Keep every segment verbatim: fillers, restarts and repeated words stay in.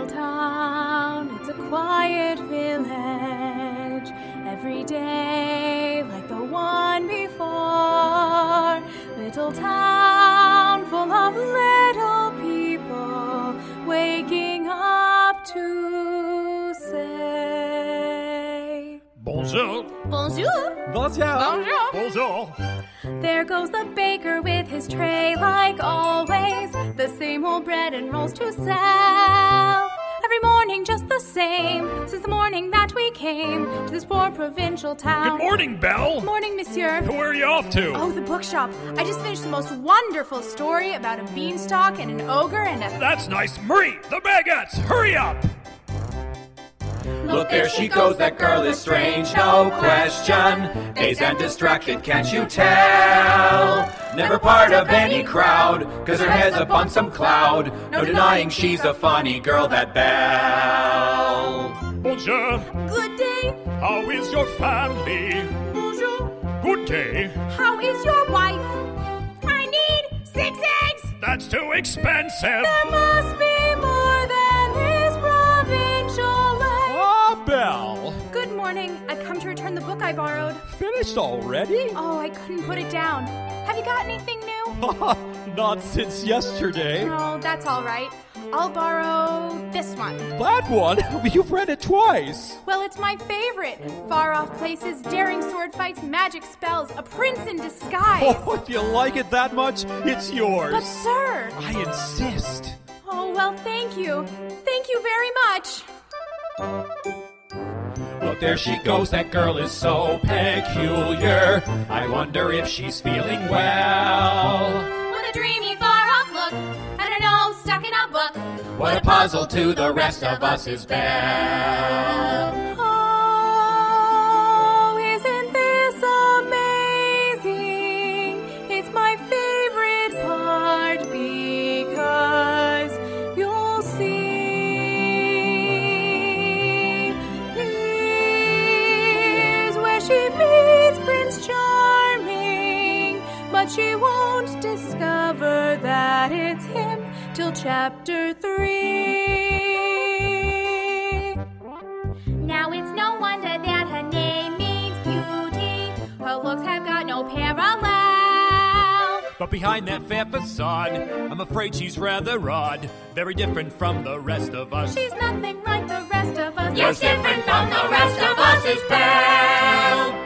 little town, it's a quiet village. Every day like the one before. Little town full of little people waking up to say Bonjour. Bonjour. Bonjour. Bonjour. Bonjour. There goes the baker with his tray like always. The same old bread and rolls to sell. Every morning just the same, since the morning that we came to this poor provincial town. Good morning, Belle. Morning, monsieur. Where are you off to? Oh, the bookshop. I just finished the most wonderful story about a beanstalk and an ogre and a... That's nice. Marie, the baguettes, hurry up. Look, there she goes, that girl is strange, no question. Dazed and distracted, can't you tell? Never part of any crowd, cause her head's up on some cloud. No denying she's a funny girl, that Belle. Bonjour. Good day. How is your family? Bonjour. Good day. How is your wife? I need six eggs. That's too expensive. There must be more than this provincial life. Ah, Belle. Good morning. I've come to return the book I borrowed. Finished already? Oh, I couldn't put it down. Have you got anything new? Not since yesterday. No, that's all right. I'll borrow this one. That one? You've read it twice. Well, it's my favorite. Far off places, daring sword fights, magic spells, a prince in disguise. Oh, if you like it that much, it's yours. But sir... I insist. Oh, well, thank you. Thank you very much. Look, there she goes, that girl is so peculiar. I wonder if she's feeling well. With a dreamy, far-off look, and her nose stuck in a book. What a puzzle to the rest of us is Belle. Oh, isn't this amazing? It's my favorite part because you'll see. Here's where she meets Prince Charming, but she won't discover that it's him till chapter three. Now it's no wonder that her name means beauty. Her looks have got no parallel. But behind that fair facade, I'm afraid she's rather odd. Very different from the rest of us. She's nothing like the rest of us. Yes, different from the rest of us is Belle.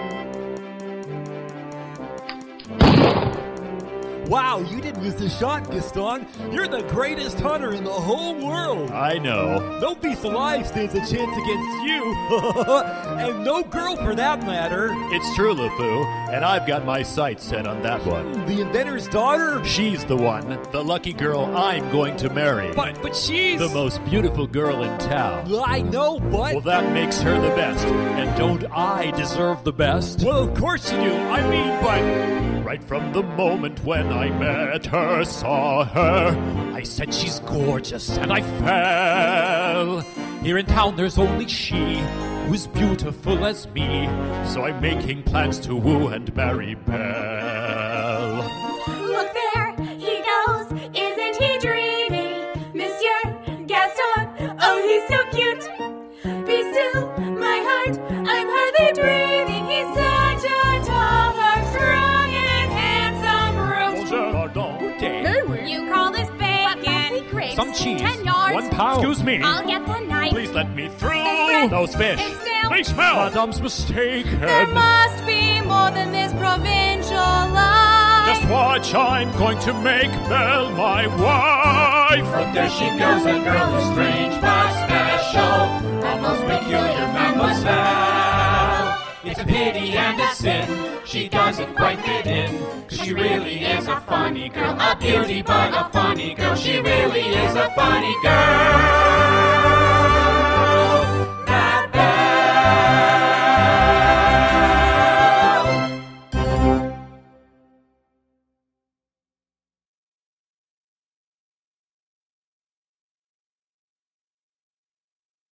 Wow, you didn't miss a shot, Gaston. You're the greatest hunter in the whole world. I know. No beast alive stands a chance against you. And no girl for that matter. It's true, LeFou, and I've got my sights set on that one. The inventor's daughter? She's the one, the lucky girl I'm going to marry. But, but she's... The most beautiful girl in town. I know, but... Well, that makes her the best. And don't I deserve the best? Well, of course you do. I mean, but... Right from the moment when I met her, saw her, I said she's gorgeous and I fell. Here in town there's only she who's beautiful as me, so I'm making plans to woo and marry Belle. Look there, he goes. Isn't he dreamy? Monsieur Gaston, oh, he's so cute. Be still, my heart, I'm hardly breathing. He's such a tougher, strong and handsome brute. Pardon. You call this bacon? Grapes, Some cheese. Ten yards. One pound. Excuse me. I'll get the knife. Please let me through. It's bread. Those fish. It's stale. They smell. Madame's mistaken. There must be more than this provincial life. Just watch, I'm going to make Belle my wife. Look, there she goes, that girl is strange but special. A most peculiar mademoiselle. It's a pity and a sin she doesn't quite fit in, cause she really is a funny girl. A beauty but a funny girl. She really is a funny girl.